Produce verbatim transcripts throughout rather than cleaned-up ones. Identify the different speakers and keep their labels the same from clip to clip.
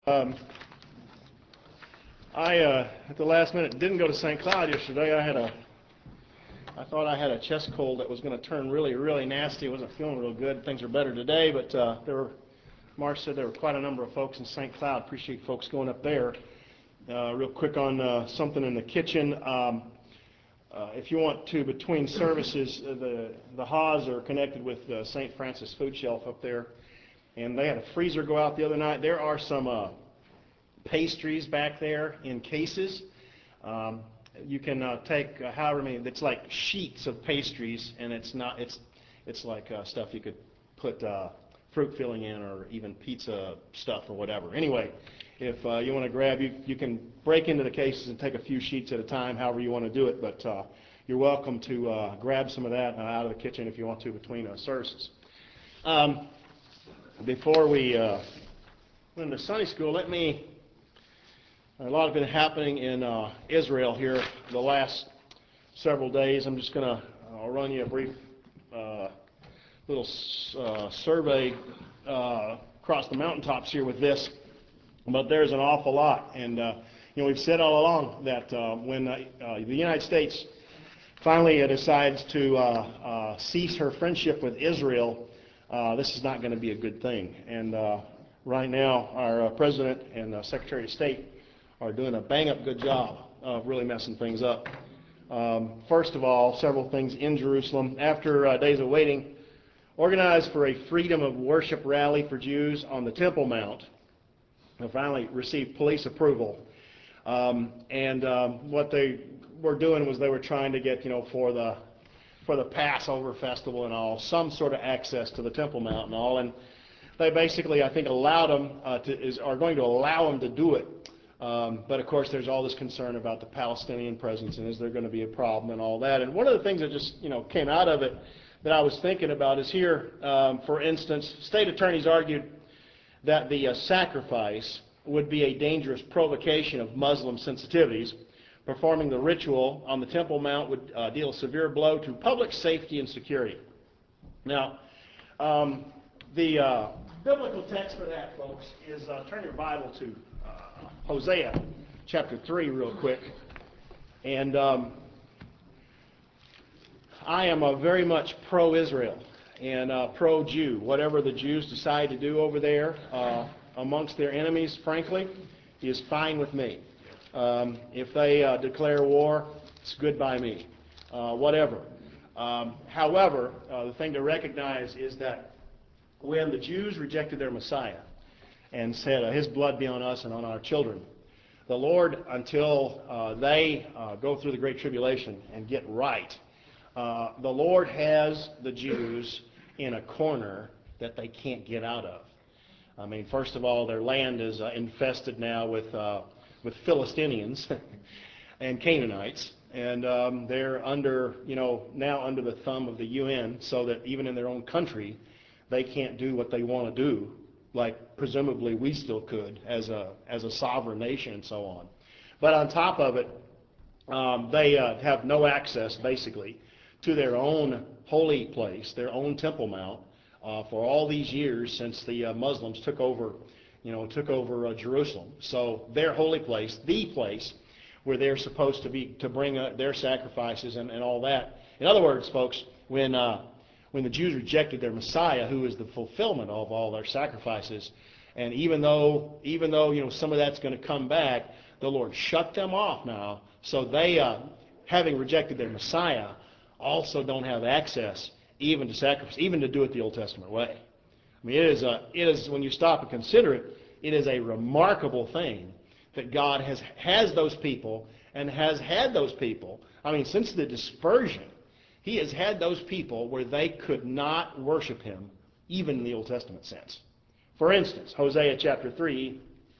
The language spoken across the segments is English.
Speaker 1: Um, I, uh, at the last minute, didn't go to Saint Cloud yesterday. I had a, I thought I had a chest cold that was going to turn really, really nasty. I wasn't feeling real good. Things are better today, but uh, there were, Marsh said there were quite a number of folks in Saint Cloud. Appreciate folks going up there. Uh, real quick on uh, something in the kitchen. Um, uh, if you want to, between services, uh, the the Haas are connected with uh, Saint Francis Food Shelf up there, and they had a freezer go out the other night. There are some uh, pastries back there in cases. Um, you can uh, take uh, however many. It's like sheets of pastries, and it's not. It's it's like uh, stuff you could put uh, fruit filling in, or even pizza stuff or whatever. Anyway, if uh, you want to grab, you you can break into the cases and take a few sheets at a time, however you want to do it. But uh, you're welcome to uh, grab some of that uh, out of the kitchen if you want to between uh, services. Um, before we uh, go into Sunday school, let me. A lot has been happening in uh, Israel here the last several days. I'm just going to uh, run you a brief uh, little uh, survey uh, across the mountaintops here with this. But there's an awful lot. And, uh, you know, we've said all along that uh, when uh, uh, the United States finally uh, decides to uh, uh, cease her friendship with Israel, uh, this is not going to be a good thing. And uh, right now, our uh, President and uh, Secretary of State are doing a bang-up good job of really messing things up. Um, first of all, several things in Jerusalem. After uh, days of waiting, organized for a freedom of worship rally for Jews on the Temple Mount. They finally received police approval. Um, and um, what they were doing was they were trying to get, you know, for the for the Passover festival and all, some sort of access to the Temple Mount and all. And they basically, I think, allowed them uh, to is are going to allow them to do it. Um, but of course, there's all this concern about the Palestinian presence and is there going to be a problem and all that. And one of the things that just you know came out of it that I was thinking about is here, um, for instance, state attorneys argued that the uh, sacrifice would be a dangerous provocation of Muslim sensitivities. Performing the ritual on the Temple Mount would uh, deal a severe blow to public safety and security. Now, um, the uh, biblical text for that, folks, is uh, turn your Bible to uh, Hosea chapter three real quick. And um, I am a very much pro-Israel and uh, pro-Jew. Whatever the Jews decide to do over there uh, amongst their enemies, frankly, is fine with me. Um, if they uh, declare war, it's good by me. Uh, whatever. Um, however, uh, the thing to recognize is that when the Jews rejected their Messiah and said, uh, his blood be on us and on our children, the Lord, until uh, they uh, go through the Great Tribulation and get right, uh, the Lord has the Jews in a corner that they can't get out of. I mean, first of all, their land is uh, infested now with uh, with Philistinians and Canaanites, and um, they're under, you know, now under the thumb of the U N, so that even in their own country, they can't do what they want to do, like presumably we still could as a as a sovereign nation and so on. But on top of it, um, they uh, have no access, basically, to their own holy place, their own Temple Mount, uh, for all these years since the uh, Muslims took over, you know, took over uh, Jerusalem. So their holy place, the place where they're supposed to be to bring uh, their sacrifices and, and all that. In other words, folks, when uh, when the Jews rejected their Messiah, who is the fulfillment of all their sacrifices, and even though even though you know some of that's going to come back, the Lord shut them off now. So they, uh, having rejected their Messiah, also don't have access even to sacrifice, even to do it the Old Testament way. I mean, it is, a, it is when you stop and consider it, it is a remarkable thing that God has has those people and has had those people. I mean, since the dispersion, He has had those people where they could not worship Him, even in the Old Testament sense. For instance, Hosea chapter three,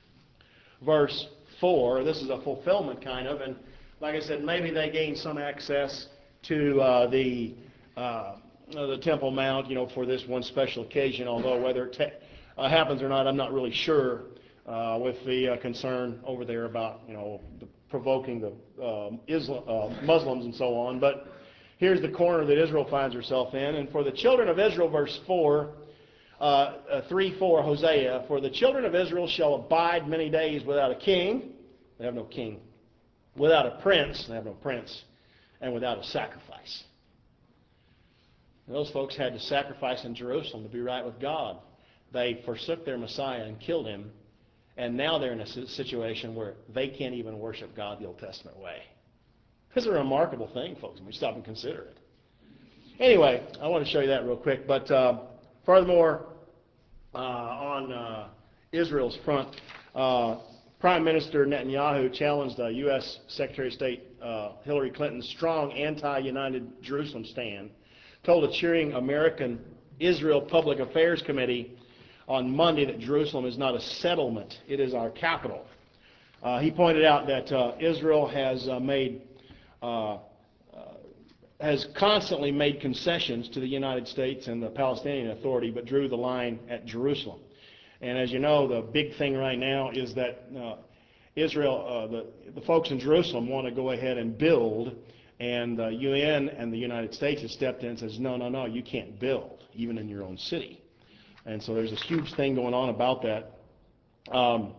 Speaker 1: verse four. This is a fulfillment kind of, and like I said, maybe they gained some access to uh, the uh, the Temple Mount, you know, for this one special occasion. Although whether it te- uh, happens or not, I'm not really sure. Uh, with the uh, concern over there about, you know, the, provoking the uh, Islam, uh, Muslims and so on. But here's the corner that Israel finds herself in. And for the children of Israel, verse four, uh, uh, three four, Hosea, for the children of Israel shall abide many days without a king. They have no king. Without a prince. They have no prince. And without a sacrifice. And those folks had to sacrifice in Jerusalem to be right with God. They forsook their Messiah and killed him. And now they're in a situation where they can't even worship God the Old Testament way. This is a remarkable thing, folks, when we stop and consider it. Anyway, I want to show you that real quick. But uh, furthermore, uh, on uh, Israel's front, uh, Prime Minister Netanyahu challenged uh, U S Secretary of State uh, Hillary Clinton's strong anti-United Jerusalem stand, told a cheering American Israel Public Affairs Committee on Monday that Jerusalem is not a settlement, it is our capital. Uh, he pointed out that uh, Israel has uh, made uh, uh, has constantly made concessions to the United States and the Palestinian Authority, but drew the line at Jerusalem. And as you know, the big thing right now is that uh, Israel, uh, the, the folks in Jerusalem want to go ahead and build, and the U N and the United States has stepped in and says, no, no, no, you can't build, even in your own city. And so there's this huge thing going on about that. Um,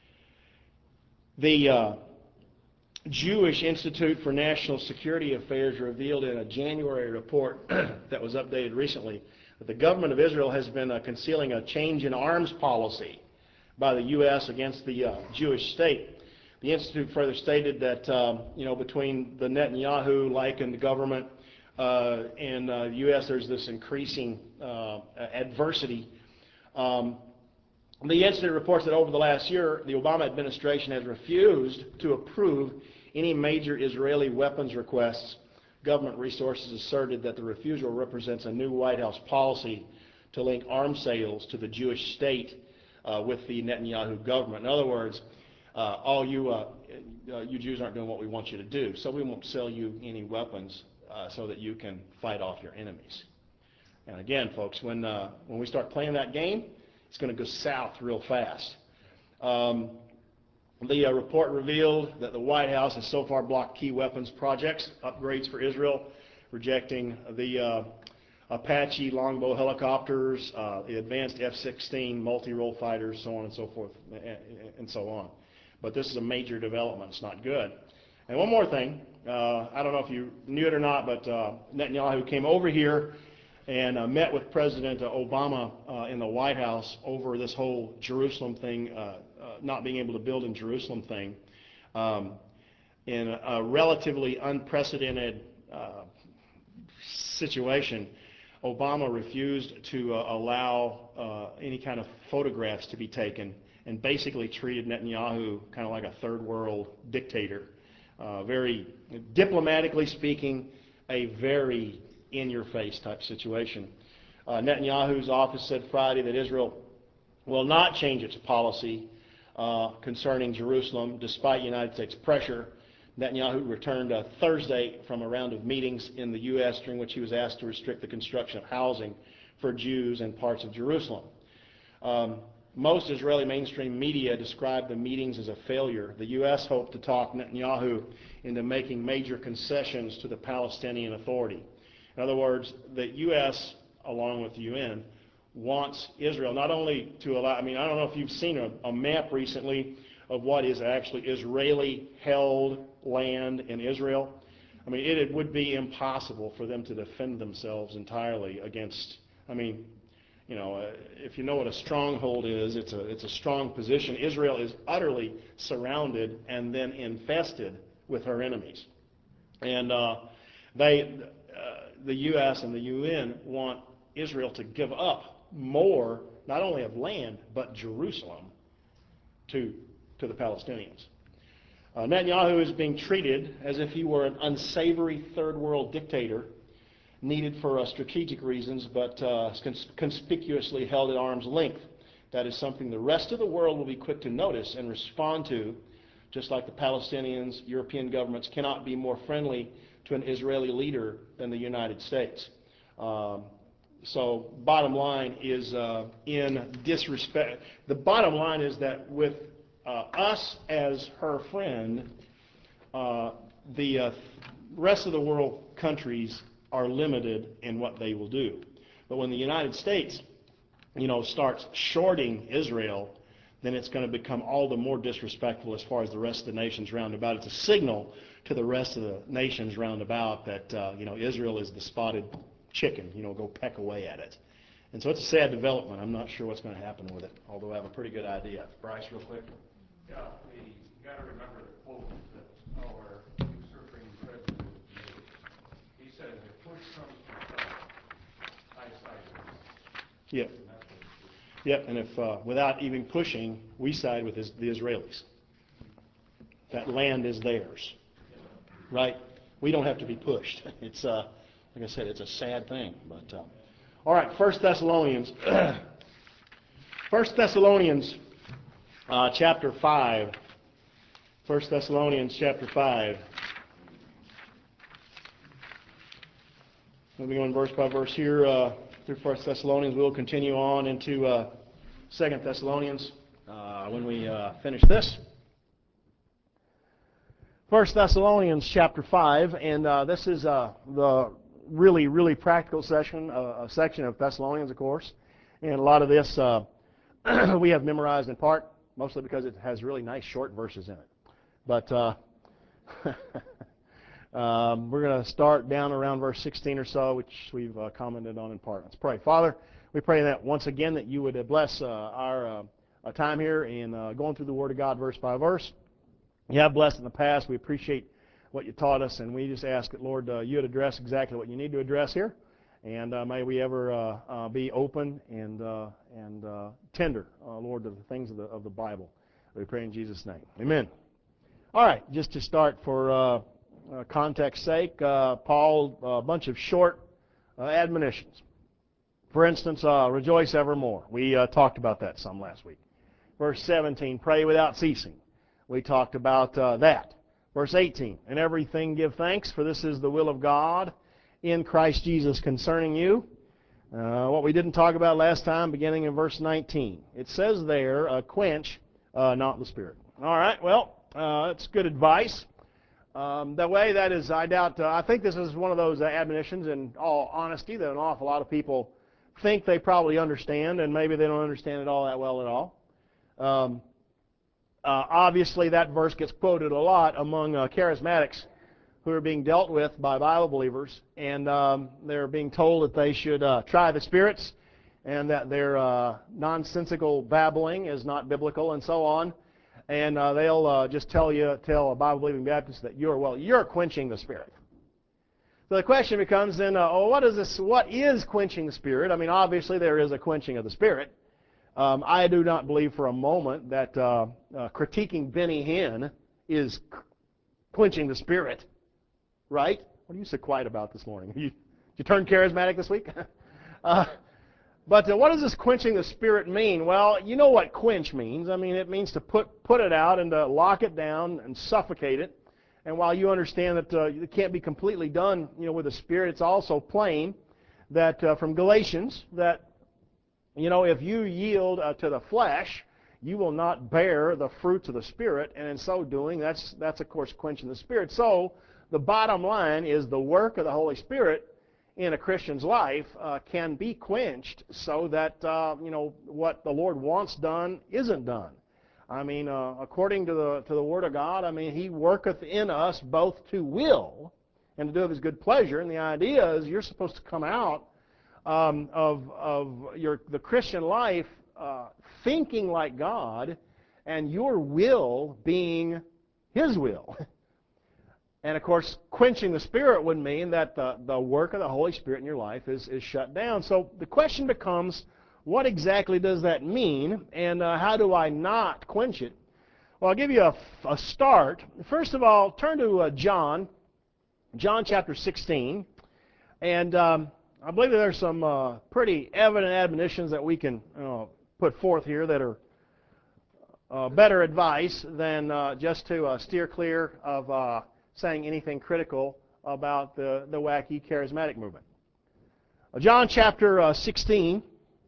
Speaker 1: the uh, Jewish Institute for National Security Affairs revealed in a January report that was updated recently that the government of Israel has been uh, concealing a change in arms policy by the U S against the uh, Jewish state. The Institute further stated that um, you know, between the Netanyahu-like and the government uh, and uh, the U S, there's this increasing uh, adversity. Um, the Institute reports that over the last year, the Obama administration has refused to approve any major Israeli weapons requests. Government resources asserted that the refusal represents a new White House policy to link arms sales to the Jewish state uh, with the Netanyahu government. In other words, uh, all you, uh, uh, you Jews aren't doing what we want you to do, so we won't sell you any weapons uh, so that you can fight off your enemies. And again, folks, when, uh, when we start playing that game, it's going to go south real fast. Um, the uh, report revealed that the White House has so far blocked key weapons projects, upgrades for Israel, rejecting the uh, Apache Longbow helicopters, uh, the advanced F sixteen multi-role fighters, so on and so forth, and, and so on. But this is a major development. It's not good. And one more thing, uh, I don't know if you knew it or not, but uh, Netanyahu came over here and uh, met with President Obama uh, in the White House over this whole Jerusalem thing, uh, uh, not being able to build in Jerusalem thing, um, in a, a relatively unprecedented uh, situation. Obama refused to uh, allow uh, any kind of photographs to be taken and basically treated Netanyahu kind of like a third world dictator. Uh, very diplomatically speaking, a very in-your-face type situation. Uh, Netanyahu's office said Friday that Israel will not change its policy uh, concerning Jerusalem despite United States pressure. Netanyahu returned uh, Thursday from a round of meetings in the U S during which he was asked to restrict the construction of housing for Jews in parts of Jerusalem. Um, most Israeli mainstream media described the meetings as a failure. The U S hoped to talk Netanyahu into making major concessions to the Palestinian Authority. In other words, the U S, along with the U N, wants Israel not only to allow, I mean, I don't know if you've seen a, a map recently of what is actually Israeli-held land in Israel. I mean, it, it would be impossible for them to defend themselves entirely against, I mean, you know, uh, if you know what a stronghold is, it's a, it's a strong position. Israel is utterly surrounded and then infested with her enemies. And uh, they, uh, the U S and the U N want Israel to give up more, not only of land, but Jerusalem to to the Palestinians. Uh, Netanyahu is being treated as if he were an unsavory third world dictator needed for uh, strategic reasons, but uh, cons conspicuously held at arm's length. That is something the rest of the world will be quick to notice and respond to, just like the Palestinians. European governments cannot be more friendly to an Israeli leader than the United States. Um, so bottom line is uh, in disrespect. The bottom line is that with Uh, us as her friend, uh, the uh, rest of the world countries are limited in what they will do. But when the United States you know, starts shorting Israel, then it's going to become all the more disrespectful as far as the rest of the nations round about. It's a signal to the rest of the nations round about that, uh, you know, Israel is the spotted chicken, you know, go peck away at it. And so it's a sad development. I'm not sure what's going to happen with it, although I have a pretty good idea. Bryce, real quick.
Speaker 2: Yeah, we got to remember the quote that our usurping president made. He said, if push comes to shove, I side with you.
Speaker 1: Yeah. Yep, and if uh, without even pushing, we side with the Israelis. That land is theirs, right? We don't have to be pushed. It's, uh, like I said, it's a sad thing. But uh, all right, First Thessalonians, First Thessalonians, uh, chapter five. First Thessalonians, chapter five. We'll be going verse by verse here. Uh, through First Thessalonians. We'll continue on into uh, Second Thessalonians uh, when we uh, finish this. First Thessalonians chapter five, and uh, this is uh, the really, really practical section, uh, a section of Thessalonians, of course. And a lot of this uh, we have memorized in part, mostly because it has really nice short verses in it. But uh, Um, we're going to start down around verse sixteen or so, which we've uh, commented on in part. Let's pray. Father, we pray that once again that you would uh, bless uh, our, uh, our time here in uh, going through the Word of God verse by verse. You have blessed in the past. We appreciate what you taught us, and we just ask that, Lord, uh, you would address exactly what you need to address here, and uh, may we ever uh, uh, be open and uh, and uh, tender, uh, Lord, to the things of the of the Bible. We pray in Jesus' name. Amen. All right, just to start for uh, Uh, context sake, uh, Paul, a bunch of short uh, admonitions. For instance, uh, rejoice evermore. We uh, talked about that some last week. Verse seventeen, pray without ceasing. We talked about uh, that. Verse eighteen, in everything give thanks, for this is the will of God in Christ Jesus concerning you. Uh, what we didn't talk about last time, beginning in verse nineteen. It says there, uh, quench uh, not the Spirit. All right, well, uh, that's good advice. Um, the way that is, I doubt, uh, I think this is one of those uh, admonitions, in all honesty, that an awful lot of people think they probably understand, and maybe they don't understand it all that well at all. Um, uh, obviously, that verse gets quoted a lot among uh, charismatics who are being dealt with by Bible believers, and um, they're being told that they should uh, try the spirits, and that their uh, nonsensical babbling is not biblical, and so on. And uh, they'll uh, just tell you, tell a Bible-believing Baptist that you're, well, you're quenching the Spirit. So the question becomes then, uh, oh, what is this? What is quenching the Spirit? I mean, obviously there is a quenching of the Spirit. Um, I do not believe for a moment that uh, uh, critiquing Benny Hinn is quenching the Spirit, right? What are you so quiet about this morning? You, you turned charismatic this week? uh, But uh, what does this quenching the Spirit mean? Well, you know what quench means. I mean, it means to put put it out and to lock it down and suffocate it. And while you understand that uh, it can't be completely done, you know, with the Spirit, it's also plain that uh, from Galatians that, you know, if you yield uh, to the flesh, you will not bear the fruits of the Spirit. And in so doing, that's that's of course quenching the Spirit. So the bottom line is the work of the Holy Spirit in a Christian's life uh, can be quenched so that, uh, you know, what the Lord wants done isn't done. I mean, uh, according to the to the Word of God, I mean, He worketh in us both to will and to do of His good pleasure. And the idea is you're supposed to come out um, of, of your the Christian life uh, thinking like God and your will being His will. And, of course, quenching the Spirit would mean that the, the work of the Holy Spirit in your life is, is shut down. So the question becomes, what exactly does that mean, and uh, how do I not quench it? Well, I'll give you a, a start. First of all, turn to uh, John, John chapter sixteen. And um, I believe that there's some uh, pretty evident admonitions that we can uh, put forth here that are uh, better advice than uh, just to uh, steer clear of Uh, saying anything critical about the, the wacky charismatic movement. John chapter uh, sixteen.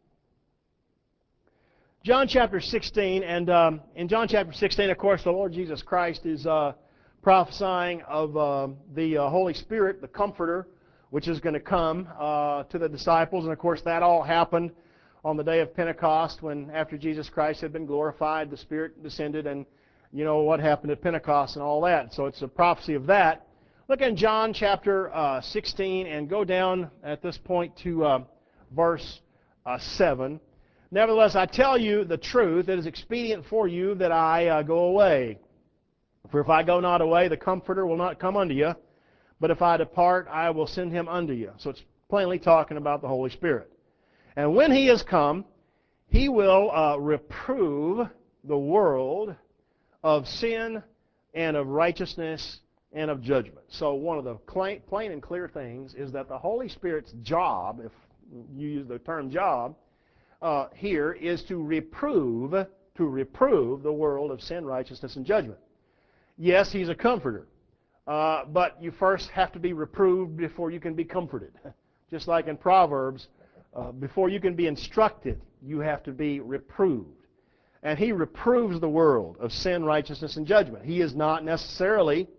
Speaker 1: John chapter sixteen, and um, in John chapter sixteen, of course, the Lord Jesus Christ is uh, prophesying of uh, the uh, Holy Spirit, the Comforter, which is going to come uh, to the disciples. And, of course, that all happened on the day of Pentecost, when after Jesus Christ had been glorified, the Spirit descended, and you know what happened at Pentecost and all that. So it's a prophecy of that. Look in John chapter uh, sixteen and go down at this point to uh, verse uh, seven. Nevertheless, I tell you the truth, it is expedient for you that I uh, go away. For if I go not away, the Comforter will not come unto you. But if I depart, I will send him unto you. So it's plainly talking about the Holy Spirit. And when he is come, he will uh, reprove the world of sin and of righteousness and of judgment. So one of the plain and clear things is that the Holy Spirit's job, if you use the term job, uh, here is to reprove, to reprove the world of sin, righteousness, and judgment. Yes, he's a comforter, uh, but you first have to be reproved before you can be comforted. Just like in Proverbs, uh, before you can be instructed, you have to be reproved. And he reproves the world of sin, righteousness, and judgment. He is not necessarily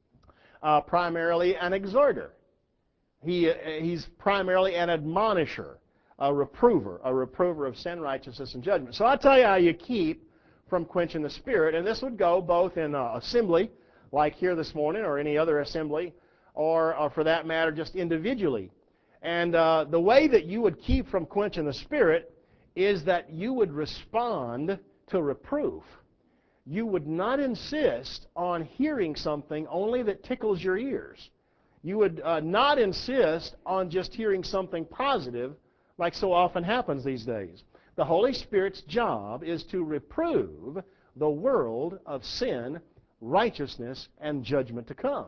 Speaker 1: uh, primarily an exhorter. He, uh, he's primarily an admonisher, a reprover, a reprover of sin, righteousness, and judgment. So I'll tell you how you keep from quenching the Spirit, and this would go both in uh, assembly, like here this morning, or any other assembly, or, or for that matter, just individually. And uh, the way that you would keep from quenching the Spirit is that you would respond to reproof. You would not insist on hearing something only that tickles your ears. You would uh, not insist on just hearing something positive, like so often happens these days. The Holy Spirit's job is to reprove the world of sin, righteousness, and judgment to come.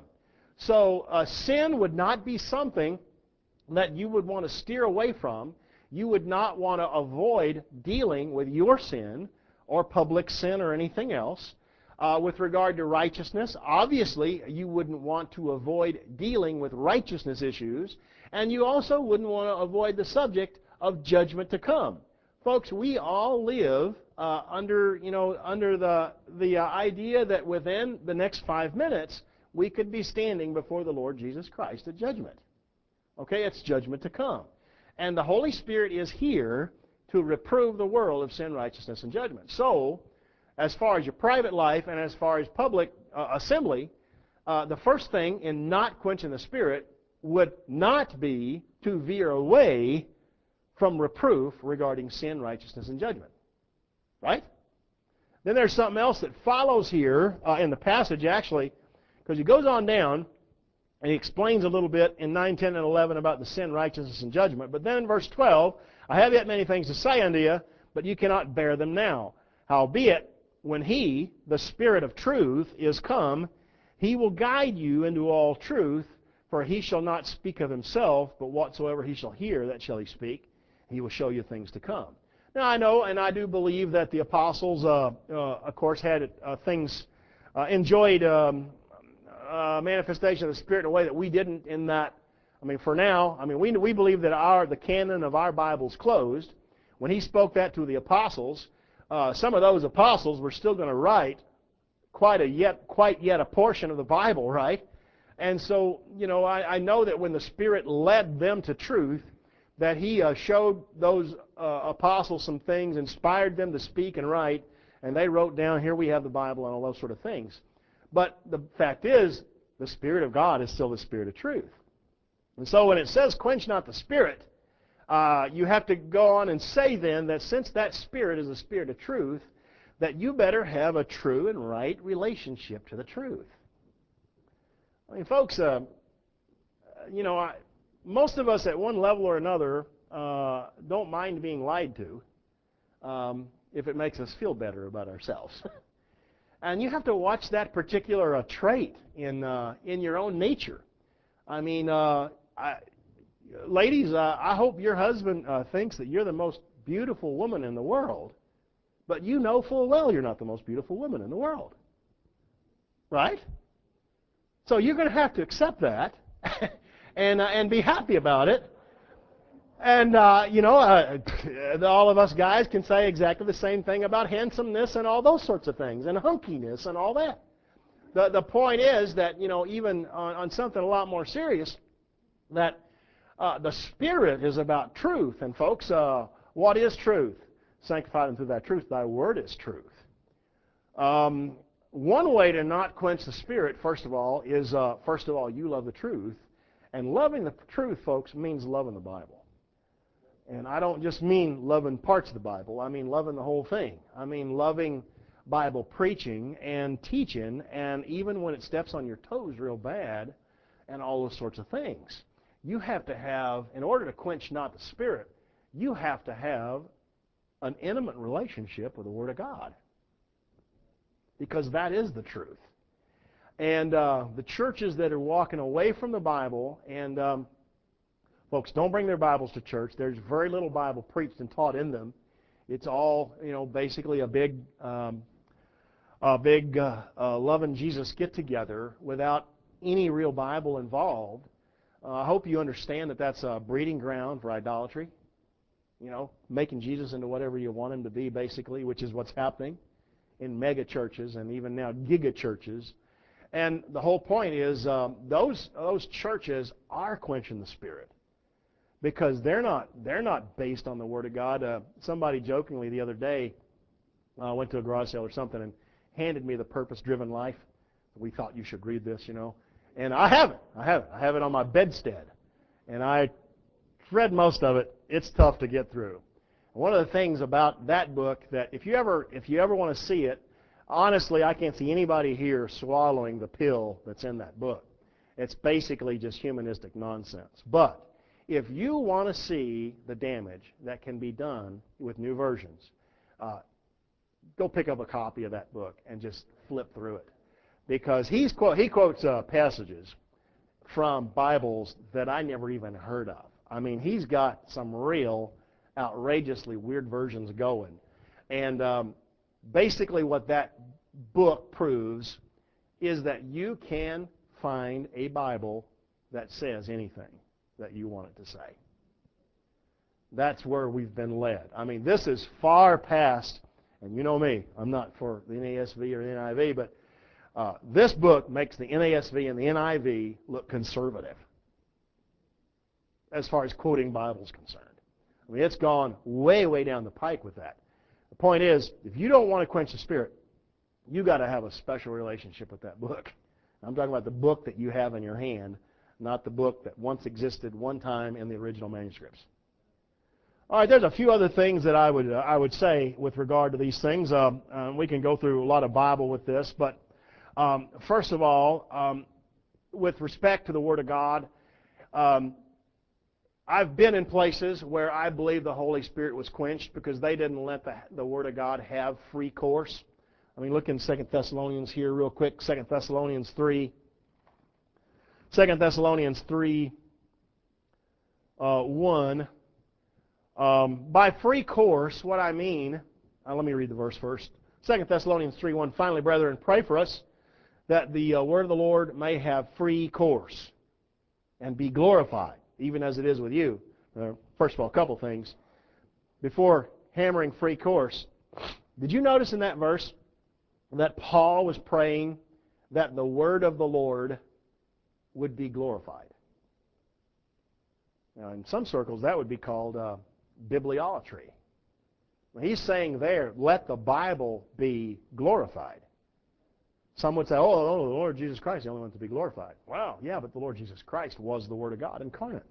Speaker 1: So uh, sin would not be something that you would want to steer away from. You would not want to avoid dealing with your sin or public sin or anything else. Uh, with regard to righteousness, obviously you wouldn't want to avoid dealing with righteousness issues, and you also wouldn't want to avoid the subject of judgment to come. Folks, we all live uh, under, you know, under the, the uh, idea that within the next five minutes we could be standing before the Lord Jesus Christ at judgment. Okay, it's judgment to come. And the Holy Spirit is here to reprove the world of sin, righteousness, and judgment. So, as far as your private life and as far as public uh, assembly, uh, the first thing in not quenching the Spirit would not be to veer away from reproof regarding sin, righteousness, and judgment. Right? Then there's something else that follows here uh, in the passage, actually, because he goes on down and he explains a little bit in nine, ten, and eleven about the sin, righteousness, and judgment. But then in verse twelve, I have yet many things to say unto you, but you cannot bear them now. Howbeit, when he, the Spirit of truth, is come, he will guide you into all truth, for he shall not speak of himself, but whatsoever he shall hear, that shall he speak. He will show you things to come. Now I know, and I do believe that the apostles, uh, uh, of course, had uh, things, uh, enjoyed um, uh, manifestation of the Spirit in a way that we didn't in that. I mean, for now, I mean, we, we believe that our the canon of our Bible's closed. When he spoke that to the apostles, uh, some of those apostles were still going to write quite a yet quite yet a portion of the Bible, right? And so, you know, I, I know that when the Spirit led them to truth, that he uh, showed those uh, apostles some things, inspired them to speak and write, and they wrote down, here we have the Bible and all those sort of things. But the fact is, the Spirit of God is still the Spirit of truth. And so when it says, quench not the Spirit, uh, you have to go on and say then that since that Spirit is the Spirit of truth, that you better have a true and right relationship to the truth. I mean, folks, uh, you know, I, most of us at one level or another uh, don't mind being lied to um, if it makes us feel better about ourselves. And you have to watch that particular uh, trait in, uh, in your own nature. I mean, uh, I, ladies, uh, I hope your husband uh, thinks that you're the most beautiful woman in the world, but you know full well you're not the most beautiful woman in the world. Right? So you're going to have to accept that and, uh, and be happy about it. And, uh, you know, uh, all of us guys can say exactly the same thing about handsomeness and all those sorts of things, and hunkiness and all that. The, the point is that, you know, even on, on something a lot more serious, that uh, the Spirit is about truth. And folks, uh, What is truth? Sanctify them through thy truth. Thy word is truth. Um, one way to not quench the Spirit, first of all, is, uh, first of all, you love the truth. And loving the truth, folks, means loving the Bible. And I don't just mean loving parts of the Bible. I mean loving the whole thing. I mean loving Bible preaching and teaching, and even when it steps on your toes real bad, and all those sorts of things. You have to have, in order to quench not the Spirit, you have to have an intimate relationship with the Word of God. Because that is the truth. And uh, the churches that are walking away from the Bible, and um, folks, don't bring their Bibles to church. There's very little Bible preached and taught in them. It's all, you know, basically a big, um, a big uh, uh, loving Jesus get-together without any real Bible involved. Uh, I hope you understand that that's a breeding ground for idolatry. You know, making Jesus into whatever you want him to be, basically, which is what's happening in mega churches and even now giga churches. And the whole point is um, those those churches are quenching the Spirit because they're not they're not based on the Word of God. Uh, somebody jokingly the other day uh, went to a garage sale or something and handed me the Purpose-Driven Life. We thought you should read this, you know, and I have it. I have it. I have it on my bedstead, and I read most of it. It's tough to get through. One of the things about that book that if you ever if you ever want to see it, honestly, I can't see anybody here swallowing the pill that's in that book. It's basically just humanistic nonsense. But if you want to see the damage that can be done with new versions, uh, go pick up a copy of that book and just flip through it. Because he's quote, he quotes uh, passages from Bibles that I never even heard of. I mean, he's got some real outrageously weird versions going. And um, basically what that book proves is that you can find a Bible that says anything that you want it to say. That's where we've been led. I mean, this is far past, and you know me, I'm not for the N A S V or the N I V, but uh, this book makes the N A S V and the N I V look conservative as far as quoting Bible is concerned. I mean, it's gone way, way down the pike with that. The point is, if you don't want to quench the Spirit, you've got to have a special relationship with that book. I'm talking about the book that you have in your hand, not the book that once existed one time in the original manuscripts. All right, there's a few other things that I would uh, I would say with regard to these things. Um, uh, we can go through a lot of Bible with this, but um, first of all, um, with respect to the Word of God, um, I've been in places where I believe the Holy Spirit was quenched because they didn't let the, the Word of God have free course. I mean, look in Second Thessalonians here real quick, Second Thessalonians three. Second Thessalonians three, uh, one. Um, by free course, what I mean, uh, let me read the verse first. Second Thessalonians three, one. Finally, brethren, pray for us that the uh, word of the Lord may have free course and be glorified, even as it is with you. Uh, first of all, a couple things. Before hammering free course, did you notice in that verse that Paul was praying that the word of the Lord would be glorified? Now, in some circles, that would be called uh, bibliolatry. He's saying there, let the Bible be glorified. Some would say, oh, oh, the Lord Jesus Christ is the only one to be glorified. Wow, yeah, but the Lord Jesus Christ was the Word of God incarnate.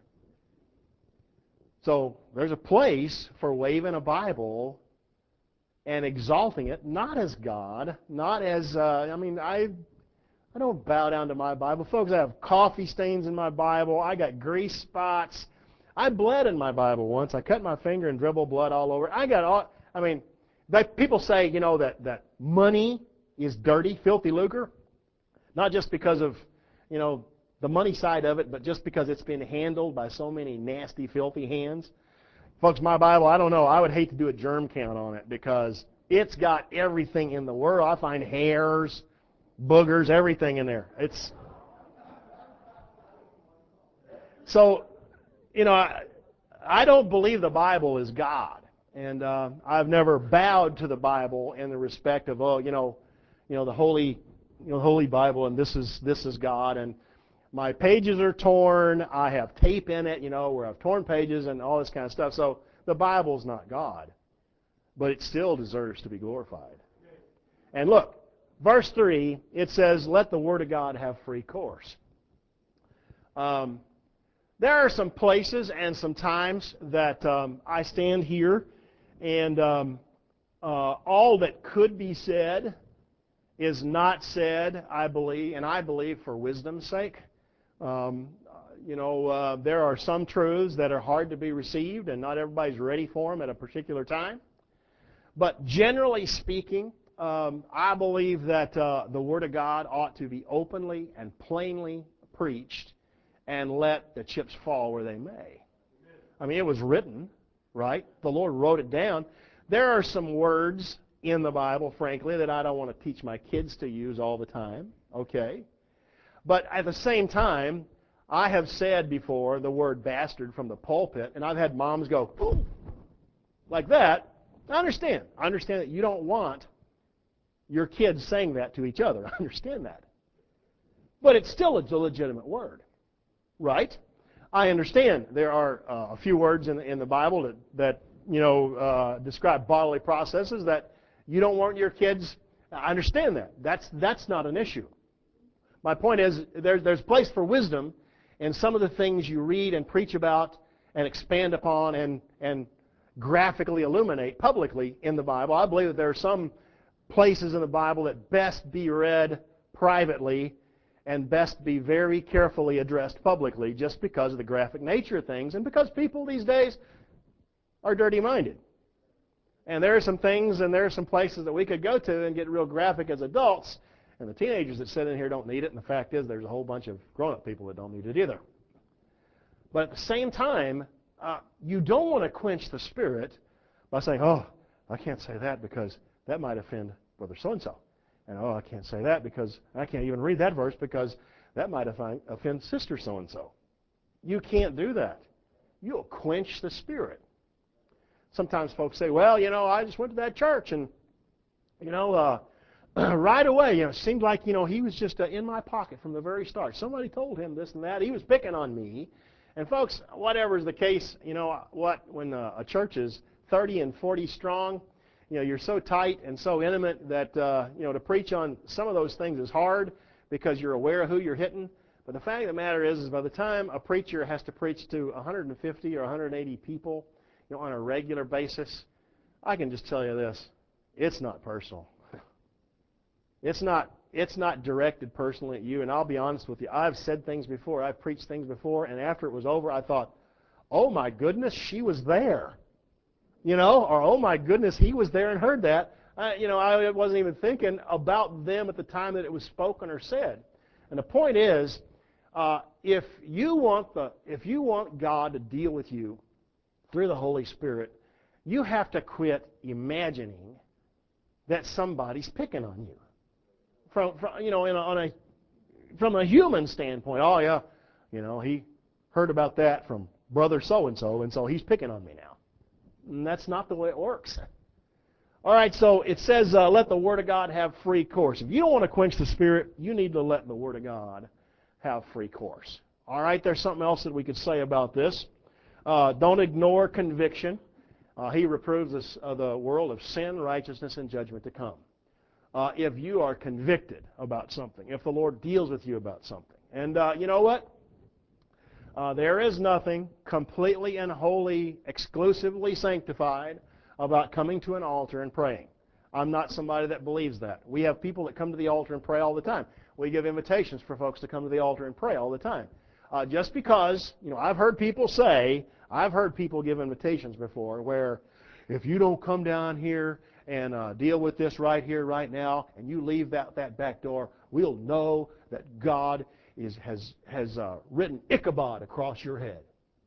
Speaker 1: So there's a place for waving a Bible and exalting it, not as God, not as, uh, I mean, I I don't bow down to my Bible. Folks, I have coffee stains in my Bible. I got grease spots. I bled in my Bible once. I cut my finger and dribbled blood all over it. I got all, I mean, they, people say, you know, that, that money is dirty, filthy lucre, not just because of, you know, the money side of it, but just because it's been handled by so many nasty, filthy hands. Folks, my Bible, I don't know. I would hate to do a germ count on it because it's got everything in the world. I find hairs, boogers, everything in there. It's so, you know, I, I don't believe the Bible is God, and uh, I've never bowed to the Bible in the respect of, oh, you know, you know, the holy, you know, holy Bible, and this is this is God, and my pages are torn. I have tape in it, you know, where I've torn pages and all this kind of stuff. So the Bible's not God, but it still deserves to be glorified. And look, verse three, it says, let the Word of God have free course. Um, there are some places and some times that um, I stand here and um, uh, all that could be said is not said, I believe, and I believe for wisdom's sake. Um, you know, uh, there are some truths that are hard to be received, and not everybody's ready for them at a particular time. But generally speaking, um, I believe that uh, the Word of God ought to be openly and plainly preached, and let the chips fall where they may. I mean, it was written, right? The Lord wrote it down. There are some words in the Bible, frankly, that I don't want to teach my kids to use all the time, okay? But at the same time, I have said before the word bastard from the pulpit, and I've had moms go, ooh, like that. I understand. I understand that you don't want your kids saying that to each other. I understand that. But it's still a legitimate word, right? I understand there are uh, a few words in the, in the Bible that, that you know, uh, describe bodily processes that you don't want your kids. I understand that. That's, that's not an issue. My point is there, there's place for wisdom in some of the things you read and preach about and expand upon and, and graphically illuminate publicly in the Bible. I believe that there are some places in the Bible that best be read privately and best be very carefully addressed publicly just because of the graphic nature of things and because people these days are dirty-minded. And there are some things and there are some places that we could go to and get real graphic as adults, and the teenagers that sit in here don't need it, and the fact is there's a whole bunch of grown-up people that don't need it either. But at the same time, uh, you don't want to quench the Spirit by saying, oh, I can't say that because that might offend brother so-and-so. And, oh, I can't say that because I can't even read that verse because that might offend sister so-and-so. You can't do that. You'll quench the Spirit. Sometimes folks say, well, you know, I just went to that church and, you know, uh, right away, you know, it seemed like, you know, he was just uh, in my pocket from the very start. Somebody told him this and that. He was picking on me. And folks, whatever is the case, you know, what when uh, a church is thirty and forty strong, you know, you're so tight and so intimate that, uh, you know, to preach on some of those things is hard because you're aware of who you're hitting. But the fact of the matter is, is by the time a preacher has to preach to one hundred fifty or one hundred eighty people, you know, on a regular basis, I can just tell you this, it's not personal. It's not, it's not directed personally at you, and I'll be honest with you. I've said things before, I've preached things before, and after it was over, I thought, oh my goodness, she was there. You know, or oh my goodness, he was there and heard that. I, you know, I wasn't even thinking about them at the time that it was spoken or said. And the point is, uh, if you want the, if you want God to deal with you through the Holy Spirit, you have to quit imagining that somebody's picking on you. From, from you know, in a, on a from a human standpoint, oh yeah, you know, he heard about that from brother so and so, and so he's picking on me now. And that's not the way it works. All right, so it says, uh, let the Word of God have free course. If you don't want to quench the Spirit, you need to let the Word of God have free course. All right, there's something else that we could say about this. Uh, don't ignore conviction. Uh, he reproves this, uh, the world of sin, righteousness, and judgment to come. Uh, if you are convicted about something, if the Lord deals with you about something. And uh, you know what? Uh, there is nothing completely and wholly, exclusively sanctified about coming to an altar and praying. I'm not somebody that believes that. We have people that come to the altar and pray all the time. We give invitations for folks to come to the altar and pray all the time. Uh, just because, you know, I've heard people say, I've heard people give invitations before where if you don't come down here and uh, deal with this right here, right now, and you leave that, that back door, we'll know that God is, has, has uh, written Ichabod across your head.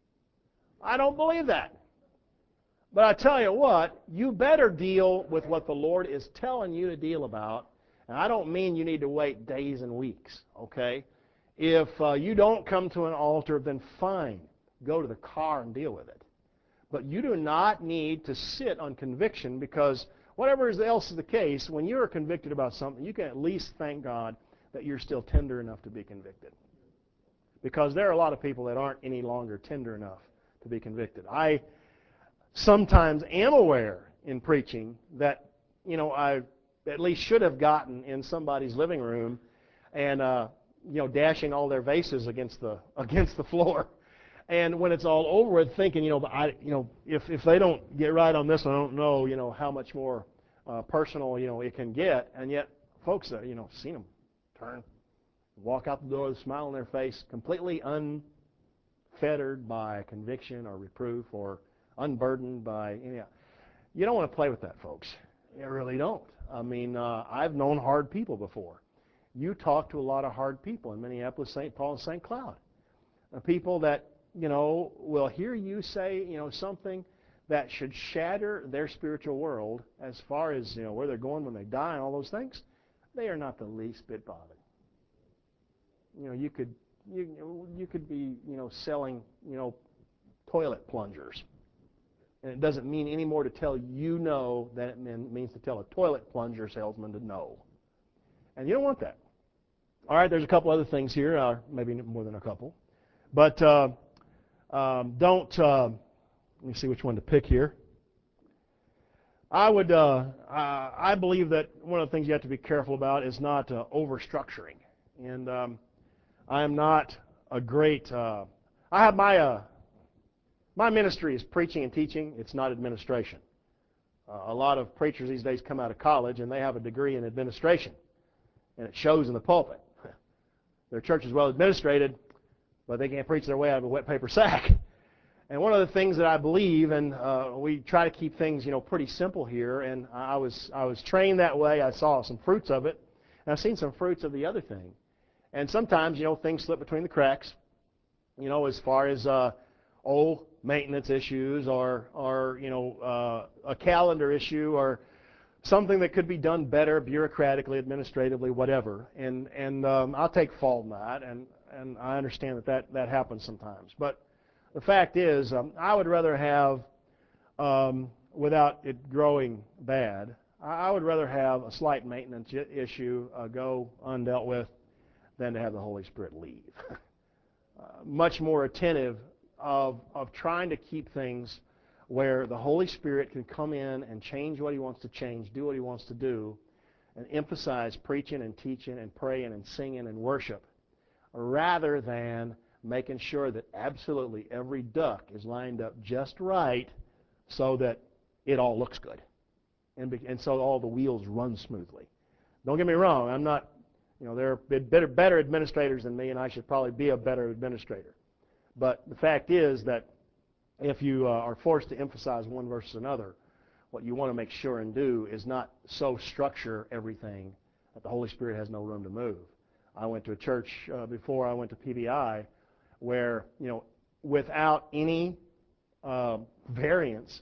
Speaker 1: I don't believe that. But I tell you what, you better deal with what the Lord is telling you to deal about. And I don't mean you need to wait days and weeks, okay? If uh, you don't come to an altar, then fine. Go to the car and deal with it. But you do not need to sit on conviction because whatever else is the case, when you're convicted about something, you can at least thank God that you're still tender enough to be convicted. Because there are a lot of people that aren't any longer tender enough to be convicted. I sometimes am aware in preaching that, you know, I at least should have gotten in somebody's living room and, uh, you know, dashing all their vases against the against the floor. And when it's all over with, thinking, you know, but I, you know, if if they don't get right on this, I don't know, you know, how much more uh, personal, you know, it can get. And yet, folks, uh, you know, seen them turn, walk out the door with a smile on their face, completely unfettered by conviction or reproof or unburdened by, you know, you don't want to play with that, folks. You really don't. I mean, uh, I've known hard people before. You talk to a lot of hard people in Minneapolis, Saint Paul, and Saint Cloud. Uh, people that, you know, will hear you say, you know, something that should shatter their spiritual world as far as, you know, where they're going when they die and all those things. They are not the least bit bothered. You know, you could you you could be, you know, selling, you know, toilet plungers. And it doesn't mean any more to tell you no than it means to tell a toilet plunger salesman to no. And you don't want that. All right, there's a couple other things here, uh, maybe more than a couple. But uh, um, don't, uh, let me see which one to pick here. I would, uh, uh, I believe that one of the things you have to be careful about is not uh, over-structuring. And um, I am not a great, uh, I have my, uh, my ministry is preaching and teaching. It's not administration. Uh, a lot of preachers these days come out of college and they have a degree in administration. And it shows in the pulpit. Their church is well administrated, but they can't preach their way out of a wet paper sack. And one of the things that I believe, and uh, we try to keep things, you know, pretty simple here, and I was I was trained that way. I saw some fruits of it, and I've seen some fruits of the other thing. And sometimes, you know, things slip between the cracks, you know, as far as uh, old maintenance issues or, or you know, uh, a calendar issue or something that could be done better bureaucratically, administratively, whatever. And and um, I'll take fault in that, and, and I understand that, that that happens sometimes. But the fact is, um, I would rather have, um, without it growing bad, I would rather have a slight maintenance issue uh, go undealt with than to have the Holy Spirit leave. uh, much more attentive of, of trying to keep things where the Holy Spirit can come in and change what He wants to change, do what He wants to do, and emphasize preaching and teaching and praying and singing and worship, rather than making sure that absolutely every duck is lined up just right so that it all looks good. And, be, and so all the wheels run smoothly. Don't get me wrong, I'm not, you know, there are better, better administrators than me, and I should probably be a better administrator. But the fact is that if you uh, are forced to emphasize one versus another, what you want to make sure and do is not so structure everything that the Holy Spirit has no room to move. I went to a church uh, before I went to P B I where, you know, without any uh, variance,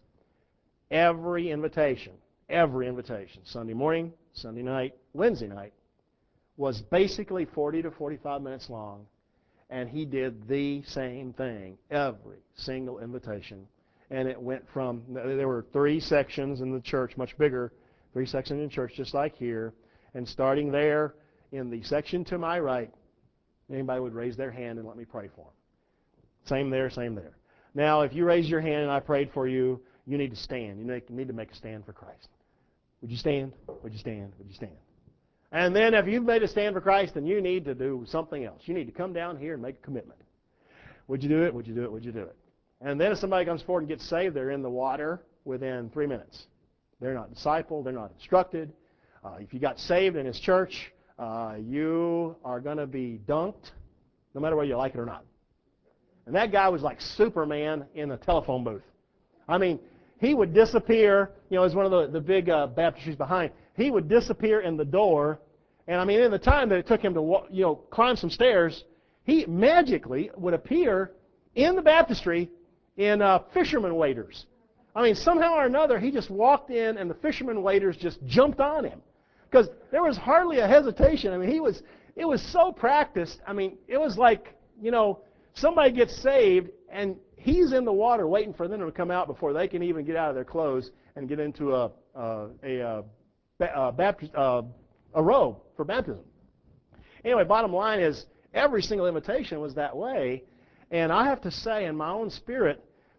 Speaker 1: every invitation, every invitation, Sunday morning, Sunday night, Wednesday night, was basically forty to forty-five minutes long. And he did the same thing, every single invitation. And it went from, there were three sections in the church, much bigger, three sections in church, just like here. And starting there, in the section to my right, anybody would raise their hand and let me pray for them. Same there, same there. Now, if you raise your hand and I prayed for you, you need to stand. You need to make a stand for Christ. Would you stand? Would you stand? Would you stand? And then if you've made a stand for Christ, then you need to do something else. You need to come down here and make a commitment. Would you do it? Would you do it? Would you do it? And then if somebody comes forward and gets saved, they're in the water within three minutes. They're not discipled. They're not instructed. Uh, if you got saved in His church, uh, you are going to be dunked, no matter whether you like it or not. And that guy was like Superman in a telephone booth. I mean, he would disappear, you know, as one of the, the big uh, baptistries behind. He would disappear in the door, and I mean, in the time that it took him to, you know, climb some stairs, he magically would appear in the baptistry in uh, fisherman waders. I mean, somehow or another, he just walked in, and the fisherman waders just jumped on him, because there was hardly a hesitation. I mean, he was, it was so practiced. I mean, it was like, you know, somebody gets saved, and he's in the water waiting for them to come out before they can even get out of their clothes and get into a a, a, a, a, baptist, uh, a robe for baptism. Anyway, bottom line is every single invitation was that way, and I have to say in my own spirit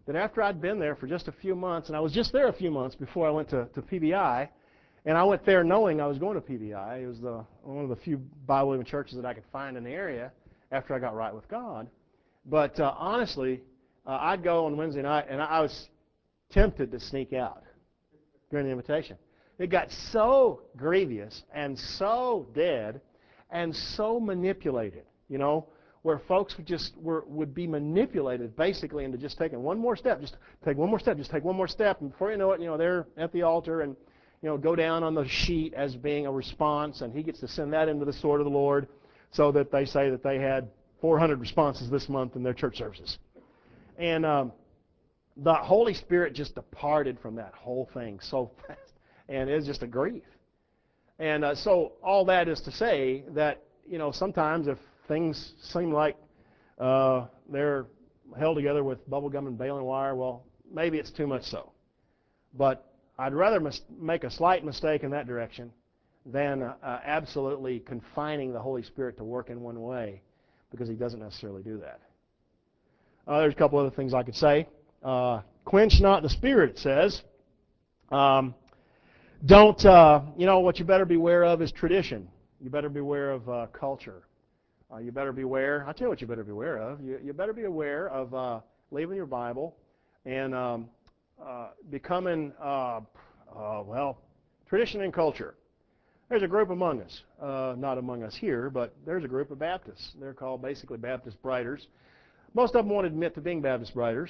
Speaker 1: that after I'd been there for just a few months, and I was just there a few months before I went to, to P B I, and I went there knowing I was going to P B I. It was the, one of the few Bible-believing churches that I could find in the area after I got right with God. But uh, honestly, uh, I'd go on Wednesday night, and I was tempted to sneak out during the invitation. It got so grievous and so dead and so manipulated, you know, where folks would just were, would be manipulated basically into just taking one more step, just take one more step, just take one more step, and before you know it, you know, they're at the altar and, you know, go down on the sheet as being a response, and he gets to send that into the sword of the Lord, so that they say that they had four hundred responses this month in their church services. And um, the Holy Spirit just departed from that whole thing so fast, and it's just a grief. And uh, so all that is to say that, you know, sometimes if things seem like uh, they're held together with bubble gum and baling wire, well, maybe it's too much so. But I'd rather mis- make a slight mistake in that direction than uh, uh, absolutely confining the Holy Spirit to work in one way, because he doesn't necessarily do that. Uh, there's a couple other things I could say. Uh, quench not the Spirit, it says. Um, don't, uh, you know, what you better beware of is tradition. You better beware of uh, culture. Uh, you better beware, I'll tell you what you better beware of. You, you better be aware of uh, leaving your Bible and um, uh, becoming, uh, uh, well, tradition and culture. There's a group among us, uh, not among us here, but there's a group of Baptists. They're called basically Baptist Briders. Most of them won't admit to being Baptist Briders,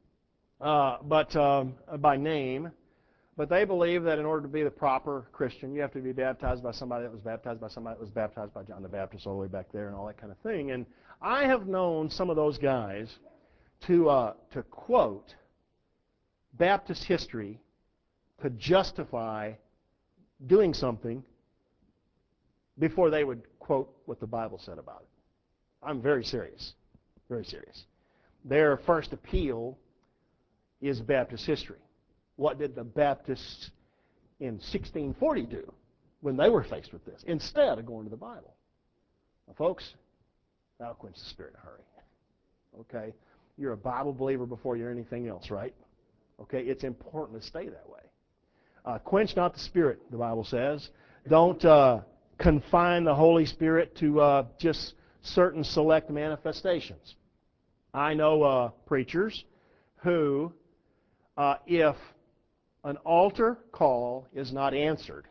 Speaker 1: uh, but um, by name. But they believe that in order to be the proper Christian, you have to be baptized by somebody that was baptized by somebody that was baptized by John the Baptist all the way back there and all that kind of thing. And I have known some of those guys to uh, to quote Baptist history to justify doing something before they would quote what the Bible said about it. I'm very serious, very serious. Their first appeal is Baptist history. What did the Baptists in sixteen forty do when they were faced with this, instead of going to the Bible? Now, folks, that'll quench the Spirit in a hurry. Okay? You're a Bible believer before you're anything else, right? Okay? It's important to stay that way. Uh, quench not the Spirit, the Bible says. Don't uh, confine the Holy Spirit to uh, just certain select manifestations. I know uh, preachers who, uh, if an altar call is not answered,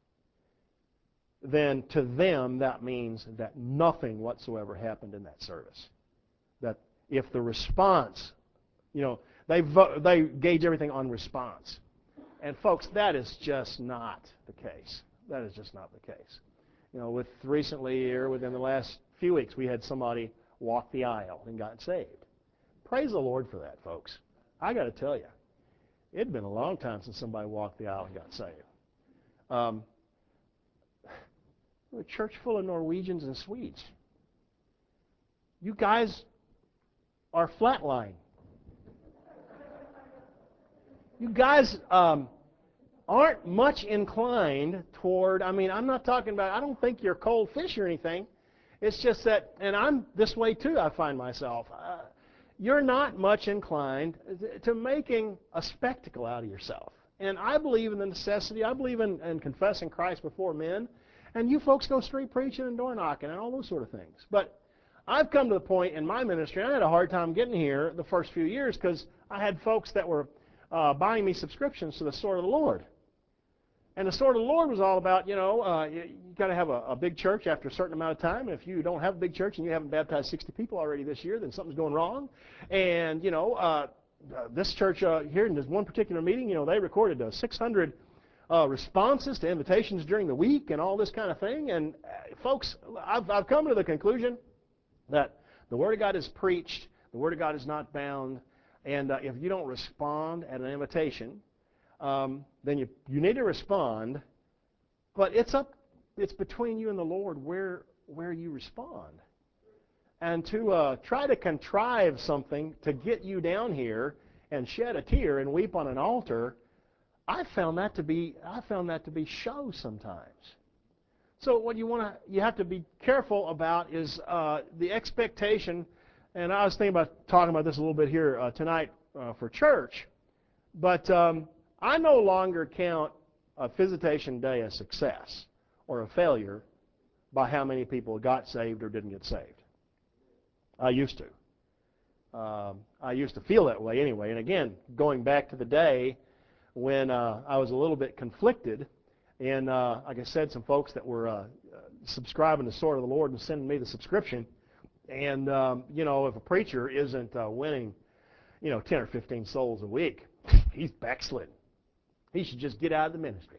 Speaker 1: then to them that means that nothing whatsoever happened in that service. That if the response, you know, they vo- they gauge everything on response. And folks, that is just not the case. That is just not the case. You know, with recently here, within the last few weeks, we had somebody walk the aisle and got saved. Praise the Lord for that, folks. I got to tell you, it had been a long time since somebody walked the aisle and got saved. Um, a church full of Norwegians and Swedes. You guys are flatline. You guys um, aren't much inclined toward, I mean, I'm not talking about, I don't think you're cold fish or anything. It's just that, and I'm this way too, I find myself. Uh, you're not much inclined to making a spectacle out of yourself. And I believe in the necessity, I believe in, in confessing Christ before men. And you folks go street preaching and door knocking and all those sort of things. But I've come to the point in my ministry, I had a hard time getting here the first few years because I had folks that were uh, buying me subscriptions to the Sword of the Lord. And the Sword of the Lord was all about, you know, uh, you, you got to have a, a big church after a certain amount of time. And if you don't have a big church and you haven't baptized sixty people already this year, then something's going wrong. And, you know, uh, uh, this church uh, here in this one particular meeting, you know, they recorded uh, six hundred uh, responses to invitations during the week and all this kind of thing. And, uh, folks, I've, I've come to the conclusion that the Word of God is preached, the Word of God is not bound, and uh, if you don't respond at an invitation, Um, then you you need to respond, but it's up, it's between you and the Lord where where you respond. And to uh, try to contrive something to get you down here and shed a tear and weep on an altar, I found that to be I found that to be show sometimes. So what you want to you have to be careful about is uh, the expectation. And I was thinking about talking about this a little bit here uh, tonight. uh, for church, but um, I no longer count a visitation day a success or a failure by how many people got saved or didn't get saved. I used to. Um, I used to feel that way anyway. And again, going back to the day when uh, I was a little bit conflicted, and uh, like I said, some folks that were uh, subscribing to Sword of the Lord and sending me the subscription. And um, you know, if a preacher isn't uh, winning, you know, ten or fifteen souls a week, he's backslidden. He should just get out of the ministry.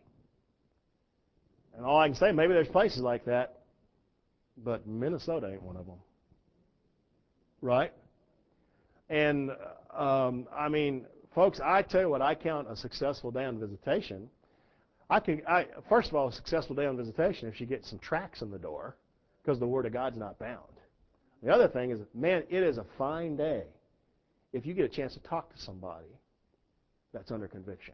Speaker 1: And all I can say, maybe there's places like that, but Minnesota ain't one of them. Right? And, um, I mean, folks, I tell you what, I count a successful day on visitation. I can, I, first of all, a successful day on visitation if you get some tracts in the door, because the Word of God's not bound. The other thing is, man, it is a fine day if you get a chance to talk to somebody that's under conviction.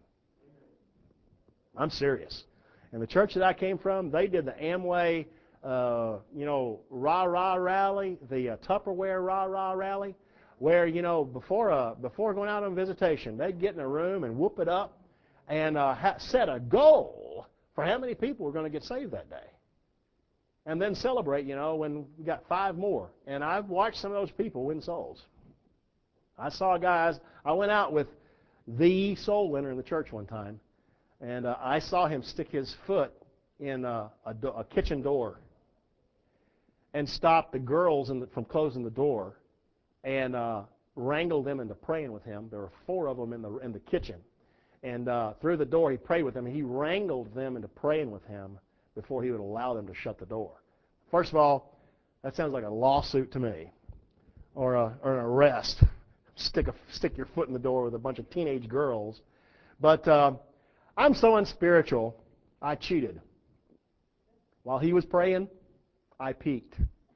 Speaker 1: I'm serious. And the church that I came from, they did the Amway, uh, you know, rah-rah rally, the uh, Tupperware rah-rah rally, where, you know, before uh, before going out on visitation, they'd get in a room and whoop it up and uh, ha- set a goal for how many people were going to get saved that day. And then celebrate, you know, when we got five more. And I've watched some of those people win souls. I saw guys, I went out with the soul winner in the church one time, and uh, I saw him stick his foot in a, a, do- a kitchen door and stop the girls in the, from closing the door and uh, wrangle them into praying with him. There were four of them in the in the kitchen. And uh, through the door, he prayed with them. He wrangled them into praying with him before he would allow them to shut the door. First of all, that sounds like a lawsuit to me, or, a, or an arrest. Stick a, stick your foot in the door with a bunch of teenage girls. But uh, I'm so unspiritual, I cheated. While he was praying, I peeked.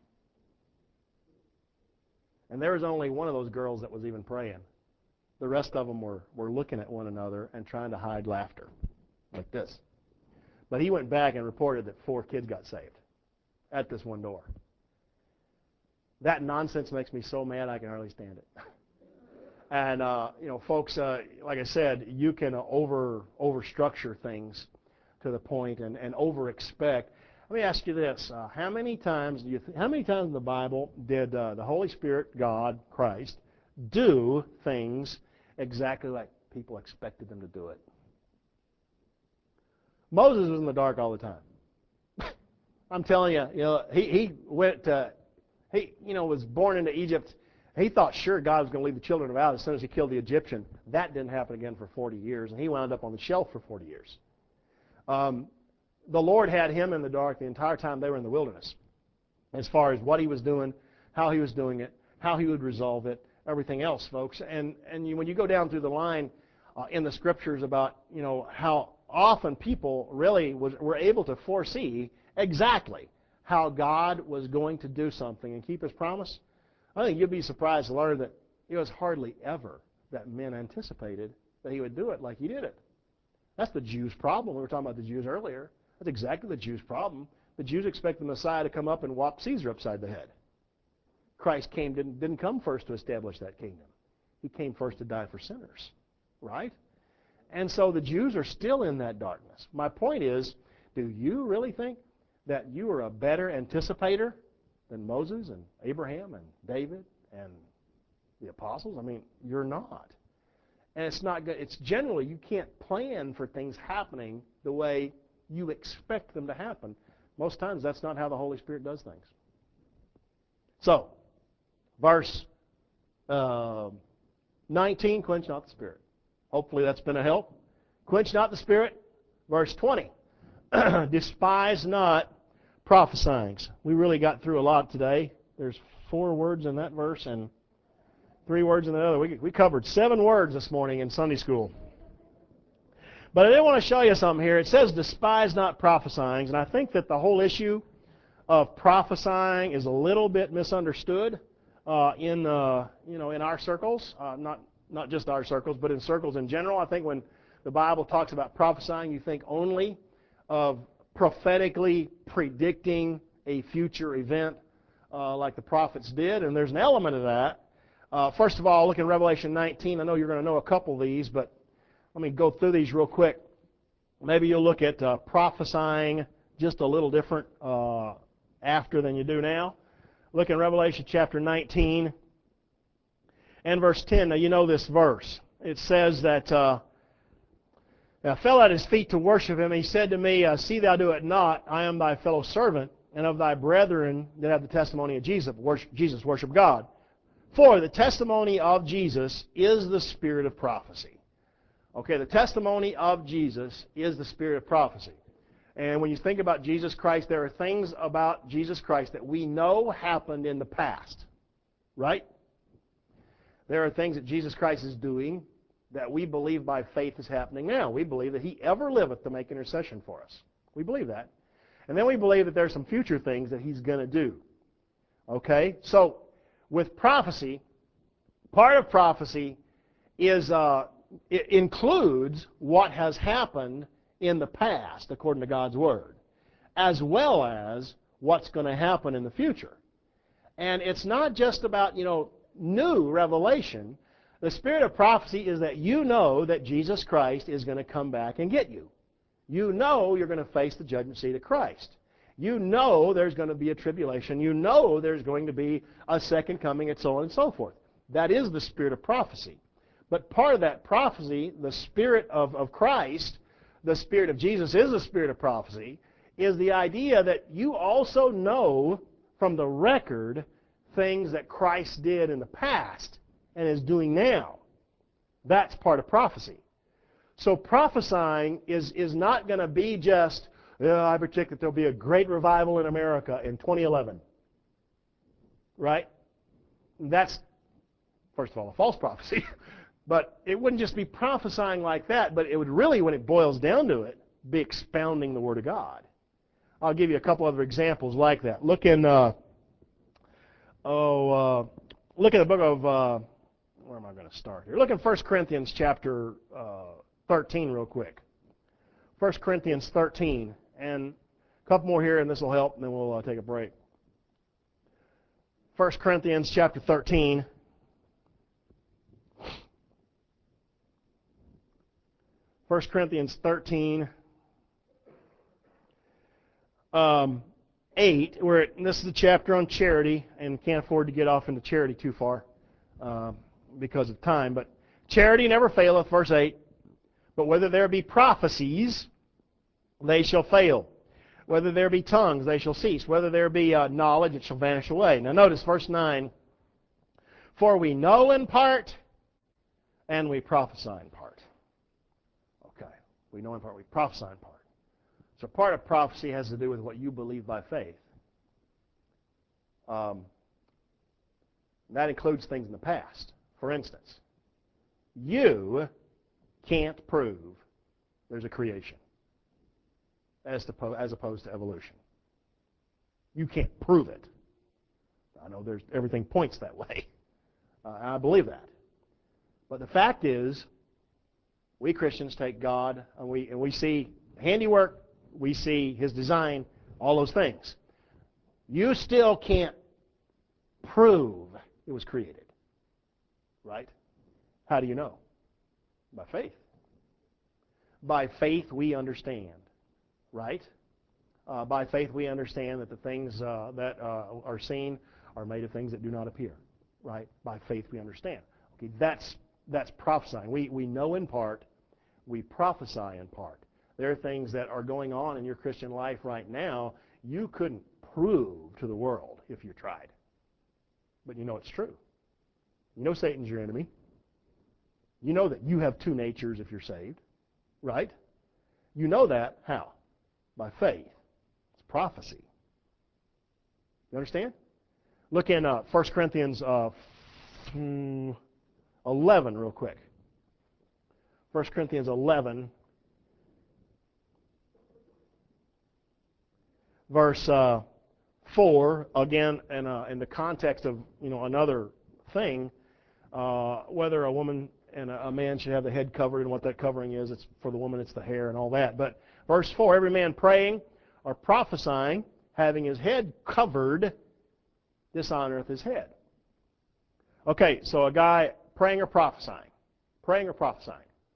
Speaker 1: And there was only one of those girls that was even praying. The rest of them were, were looking at one another and trying to hide laughter, like this. But he went back and reported that four kids got saved at this one door. That nonsense makes me so mad I can hardly stand it. And, uh, you know, folks, uh, like I said, you can uh, over overstructure things to the point and, and over-expect. Let me ask you this. Uh, how many times do you th- how many times in the Bible did uh, the Holy Spirit, God, Christ, do things exactly like people expected them to do it? Moses was in the dark all the time. I'm telling you, you know, he, he went, uh, he, you know, was born into Egypt. He thought sure God was going to lead the children of out as soon as he killed the Egyptian. That didn't happen again for forty years, and he wound up on the shelf for forty years. Um, the Lord had him in the dark the entire time they were in the wilderness, as far as what he was doing, how he was doing it, how he would resolve it, everything else, folks. And and you, when you go down through the line uh, in the Scriptures about, you know, how often people really was, were able to foresee exactly how God was going to do something and keep his promise, I think you'd be surprised to learn that it was hardly ever that men anticipated that he would do it like he did it. That's the Jews' problem. We were talking about the Jews earlier. That's exactly the Jews' problem. The Jews expect the Messiah to come up and whop Caesar upside the head. Christ came didn't, didn't come first to establish that kingdom. He came first to die for sinners, right? And so the Jews are still in that darkness. My point is, do you really think that you are a better anticipator than Moses and Abraham and David and the apostles? I mean, you're not. And it's not good. It's generally, you can't plan for things happening the way you expect them to happen. Most times, that's not how the Holy Spirit does things. So, verse uh, nineteen, quench not the Spirit. Hopefully that's been a help. Quench not the Spirit. Verse twenty, despise not prophesying. We really got through a lot today. There's four words in that verse and three words in the other. We, we covered seven words this morning in Sunday school. But I did want to show you something here. It says despise not prophesying, and I think that the whole issue of prophesying is a little bit misunderstood uh, in uh, you know in our circles, uh, not not just our circles, but in circles in general. I think when the Bible talks about prophesying, you think only of prophetically predicting a future event uh, like the prophets did, and there's an element of that. Uh, first of all, look in Revelation nineteen. I know you're going to know a couple of these, but let me go through these real quick. Maybe you'll look at uh, prophesying just a little different uh, after than you do now. Look in Revelation chapter nineteen and verse ten. Now you know this verse. It says that uh, I fell at his feet to worship him. He said to me, uh, see thou do it not. I am thy fellow servant, and of thy brethren that have the testimony of Jesus. Worship, Jesus, worship God. For the testimony of Jesus is the spirit of prophecy. Okay, the testimony of Jesus is the spirit of prophecy. And when you think about Jesus Christ, there are things about Jesus Christ that we know happened in the past. Right? There are things that Jesus Christ is doing that we believe by faith is happening now. We believe that He ever liveth to make intercession for us. We believe that. And then we believe that there's some future things that He's going to do. Okay? So, with prophecy, part of prophecy is uh, it includes what has happened in the past, according to God's Word, as well as what's going to happen in the future. And it's not just about, you know, new revelation. The spirit of prophecy is that you know that Jesus Christ is going to come back and get you. You know you're going to face the judgment seat of Christ. You know there's going to be a tribulation. You know there's going to be a second coming, and so on and so forth. That is the spirit of prophecy. But part of that prophecy, the spirit of, of Christ, the spirit of Jesus is the spirit of prophecy, is the idea that you also know from the record things that Christ did in the past and is doing now. That's part of prophecy. So prophesying is, is not going to be just, oh, I predict that there'll be a great revival in America in twenty eleven. Right? That's, first of all, a false prophecy. But it wouldn't just be prophesying like that, but it would really, when it boils down to it, be expounding the Word of God. I'll give you a couple other examples like that. Look in, uh, oh, uh, look at the book of, uh, where am I going to start here? Look in First Corinthians chapter uh, thirteen real quick. First Corinthians thirteen, and a couple more here, and this will help, and then we'll uh, take a break. First Corinthians chapter thirteen. First Corinthians thirteen, um, eight. Where it, this is the chapter on charity, and can't afford to get off into charity too far uh, because of time. But charity never faileth, verse eight. But whether there be prophecies, they shall fail. Whether there be tongues, they shall cease. Whether there be uh, knowledge, it shall vanish away. Now notice verse nine. For we know in part, and we prophesy in part. Okay, we know in part, we prophesy in part. So part of prophecy has to do with what you believe by faith. Um, that includes things in the past. For instance, you can't prove there's a creation as, to, as opposed to evolution. You can't prove it. I know there's everything points that way. Uh, I believe that. But the fact is, we Christians take God and we, and we see handiwork, we see His design, all those things. You still can't prove it was created. Right? How do you know? By faith. By faith we understand. Right? Uh, by faith we understand that the things uh, that uh, are seen are made of things that do not appear. Right? By faith we understand. Okay, that's that's prophesying. We we know in part, we prophesy in part. There are things that are going on in your Christian life right now you couldn't prove to the world if you tried. But you know it's true. You know Satan's your enemy. You know that you have two natures if you're saved. Right? You know that. How? By faith. It's prophecy. You understand? Look in uh, First Corinthians uh, eleven real quick. First Corinthians eleven, verse uh, four, again, in, uh, in the context of, you know, another thing, uh, whether a woman and a, a man should have the head covered, and what that covering is. It's for the woman, it's the hair and all that. But verse four, every man praying or prophesying, having his head covered, dishonoreth his head. Okay, so a guy praying or prophesying. Praying or prophesying.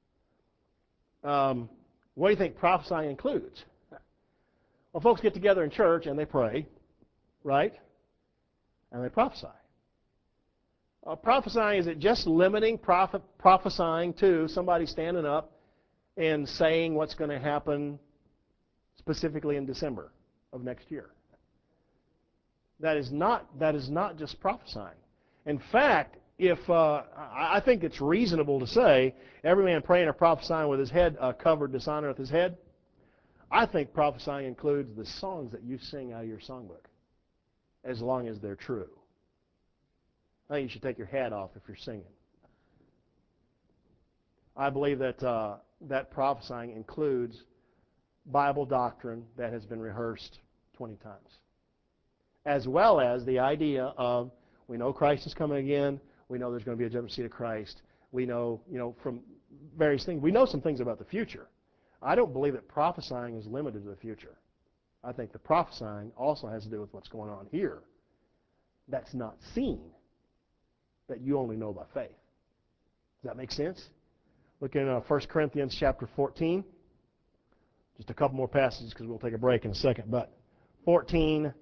Speaker 1: Um, what do you think prophesying includes? Well, folks get together in church and they pray, right? And they prophesy. Uh, prophesying, is it just limiting prophet, prophesying to somebody standing up and saying what's going to happen specifically in December of next year? That is not, that is not just prophesying. In fact, if uh, I think it's reasonable to say every man praying or prophesying with his head uh, covered dishonoreth his head, I think prophesying includes the songs that you sing out of your songbook, as long as they're true. I think you should take your hat off if you're singing. I believe that uh, that prophesying includes Bible doctrine that has been rehearsed twenty times, as well as the idea of, we know Christ is coming again, we know there's going to be a judgment seat of Christ, we know, you know, from various things, we know some things about the future. I don't believe that prophesying is limited to the future. I think the prophesying also has to do with what's going on here that's not seen, that you only know by faith. Does that make sense? Look in uh, First Corinthians chapter fourteen. Just a couple more passages because we'll take a break in a second. But fourteen,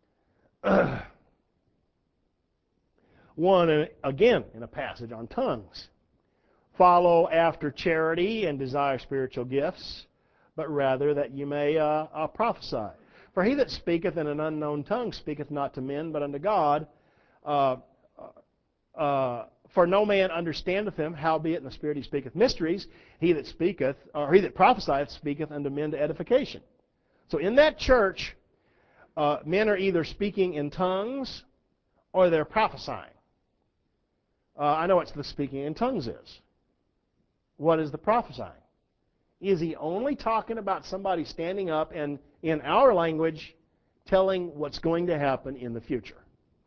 Speaker 1: one, and again, in a passage on tongues. Follow after charity and desire spiritual gifts, but rather that you may uh, uh, prophesy. For he that speaketh in an unknown tongue speaketh not to men, but unto God. Uh, uh, for no man understandeth him, howbeit in the Spirit he speaketh mysteries. He that speaketh, or he that prophesieth, speaketh unto men to edification. So in that church, uh, men are either speaking in tongues or they're prophesying. Uh, I know what the speaking in tongues is. What is the prophesying? Is he only talking about somebody standing up and, in our language, telling what's going to happen in the future?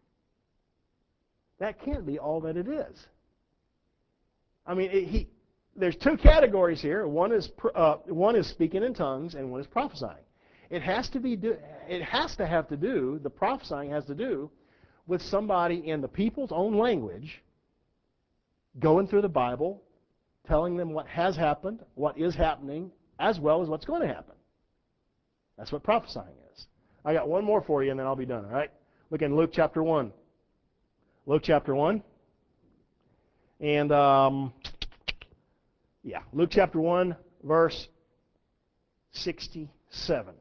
Speaker 1: That can't be all that it is. I mean, it, he, there's two categories here. One is uh, one is speaking in tongues, and one is prophesying. It has to be. Do, it has to have to do. The prophesying has to do with somebody in the people's own language, going through the Bible, telling them what has happened, what is happening, as well as what's going to happen. That's what prophesying is. I got one more for you, and then I'll be done. All right. Look in Luke chapter one. Luke chapter one. And, um, yeah, Luke chapter one, verse sixty-seven.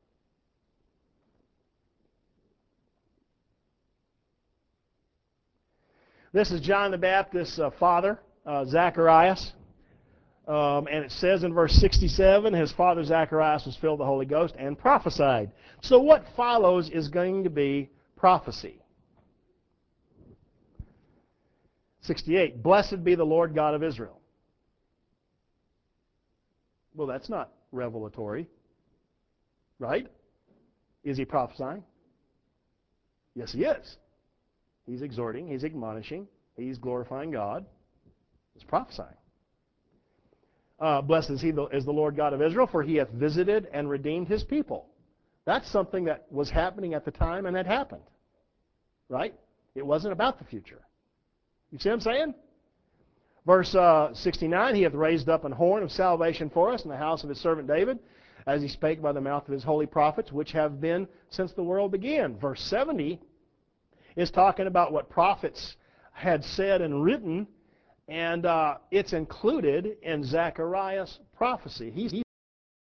Speaker 1: This is John the Baptist's uh, father, uh, Zacharias. Um, and it says in verse sixty-seven, his father Zacharias was filled with the Holy Ghost and prophesied. So what follows is going to be prophecy. sixty-eight, blessed be the Lord God of Israel. Well, that's not revelatory, right? Is he prophesying? Yes, he is. He's exhorting, he's admonishing, he's glorifying God. He's prophesying. Uh, blessed is he is the Lord God of Israel, for he hath visited and redeemed his people. That's something that was happening at the time and had happened, right? It wasn't about the future. You see what I'm saying? Verse uh, sixty-nine, he hath raised up an horn of salvation for us in the house of his servant David, as he spake by the mouth of his holy prophets, which have been since the world began. Verse seventy is talking about what prophets had said and written, and uh, it's included in Zechariah's prophecy. He's, he's